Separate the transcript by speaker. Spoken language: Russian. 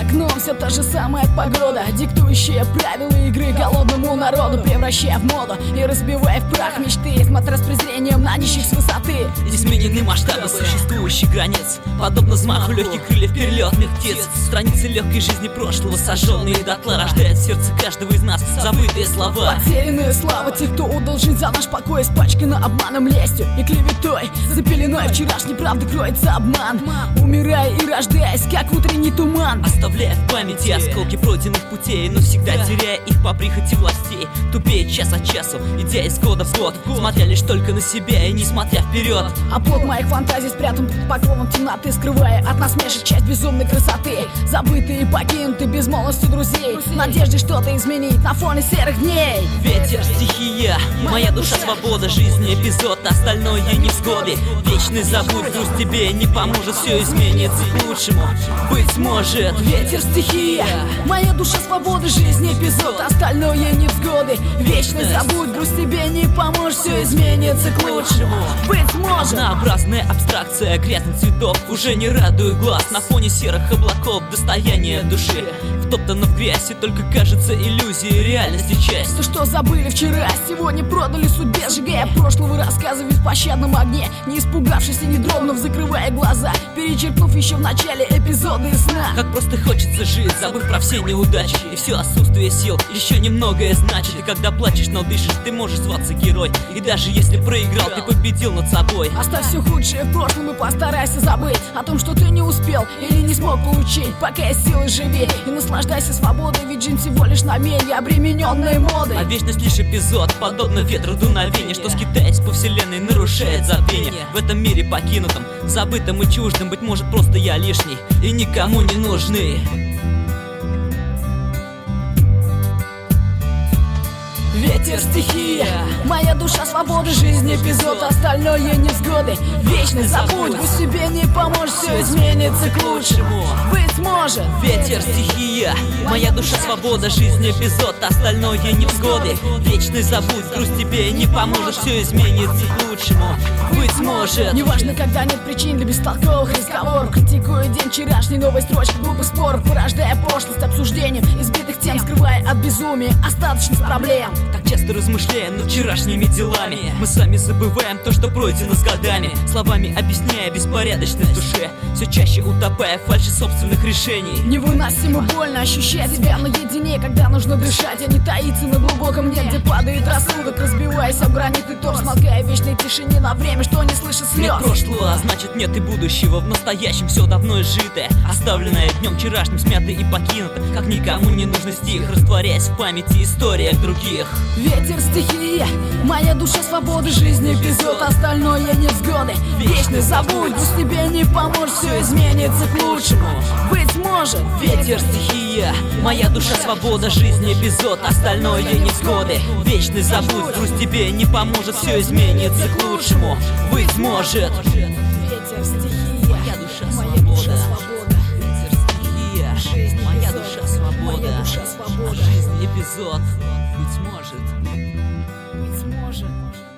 Speaker 1: окном все та же самая погода, диктующая правила игры голодному народу, превращая в моду и разбивая в прах мечты, смотря с презрением на нищих с высоты.
Speaker 2: Изменены масштабы существующих границ, подобно взмаху легких крыльев перелетных птиц. Страницы легкой жизни прошлого, сожженные дотла, рождают в сердце каждого из нас забытые слова.
Speaker 1: Потерянная слава тех, кто отдал жизнь за наш покой, испачкана обманом, лестью и клеветой. За пеленой вчерашней правды кроется обман, умирая и рождаясь, как утренний туман,
Speaker 2: оставляя в памяти осколки пройденных путей, но всегда теряя их по прихоти властей. Тупее час от часу, идя из года в год, смотря лишь только на себя и не смотря вперед.
Speaker 1: А плод моих фантазий спрятан под покровом темноты, скрывая от насмешек часть безумной красоты. Забытые и покинуты безмолвностью друзей, в надежде что-то изменить на фоне серых дней.
Speaker 2: Ветер, стихия, моя душа свобода, жизнь эпизод, остальное невзгоды. Вечный забудь, грусть тебе не поможет, все изменится к лучшему, быть может.
Speaker 1: Ветер, стихия, моя душа свобода, жизнь эпизод, остальное невзгоды. Вечный забудь, грусть тебе не поможет, все изменится к лучшему, быть может.
Speaker 2: Однообразная абстракция грязных цветов уже не радует глаз, на фоне серых облаков достояние души втоптано в грязь, и только кажется иллюзией реальности часть.
Speaker 1: То, что забыли вчера, сегодня продали судьбе, сжигая прошлого рассказы в беспощадном огне, не испугавшись и не дрогнув, закрывая глаза, перечеркнув еще в начале эпизода из сна.
Speaker 2: Как просто хочется жить, забыв про все неудачи и все отсутствие сил, еще немногое значит. И когда плачешь, но дышишь, ты можешь зваться герой, и даже если проиграл, ты победил над собой.
Speaker 1: Оставь все худшее в прошлом и постарайся забыть о том, что ты не успел или не смог получить. Пока есть силы, живи и наслаждайся свободой, ведь жизнь всего лишь намерение, обремененной модой.
Speaker 2: А вечность лишь эпизод, подобно ветру дуновения, что, скитаясь по вселенной, нарушает забвение. В этом мире покинутом, забытым и чуждым, быть может, просто я лишний и никому не нужный.
Speaker 1: Ветер, стихия, моя душа свобода, жизнь эпизод, остальное невзгоды. Вечность забудь, пусть тебе не поможет, все изменится к лучшему, быть может.
Speaker 2: Ветер, стихия, моя душа свобода, жизнь эпизод, остальное невзгоды. Вечность забудь, грусть тебе не поможет, все изменится к лучшему, быть может.
Speaker 1: Неважно, когда нет причин для бестолковых разговоров, критикую день вчерашний, новой строчки глупых споров, порождая пошлость обсуждением избитых тем, скрывая от безумия остаточность проблем.
Speaker 2: Так часто размышляя над вчерашними делами, мы сами забываем то, что пройдено с годами, словами объясняя беспорядочность в душе, все чаще утопая в фальши собственных решений.
Speaker 1: Невыносимо больно ощущать себя наедине, когда нужно дышать, а не таиться на глубоком дне, где падает рассудок, разбиваясь об гранитный торс, смолкая в вечной тишине на время, что не слышит слез.
Speaker 2: Нет прошлого, а значит нет и будущего, в настоящем все давно изжитое, оставленное днем вчерашним, смято и покинуто, как никому не нужный стих, растворяясь в памяти историях других.
Speaker 1: Ветер, стихия, моя душа свобода, жизнь эпизод, остальное невзгоды. Вечность забудь, пусть тебе не поможет, все изменится к лучшему, быть может.
Speaker 2: Ветер, стихия, моя душа свобода, жизнь эпизод, остальное невзгоды. Вечность забудь, грусть тебе не поможет, все изменится к лучшему, быть может.
Speaker 1: Ветер, стихия,
Speaker 2: моя душа свобода. Ветер, стихия,
Speaker 1: жизнь
Speaker 2: моя
Speaker 1: эпизод,
Speaker 2: душа свобода.
Speaker 1: моя душа свобода.
Speaker 2: Жизнь эпизод, быть может.
Speaker 1: Быть может.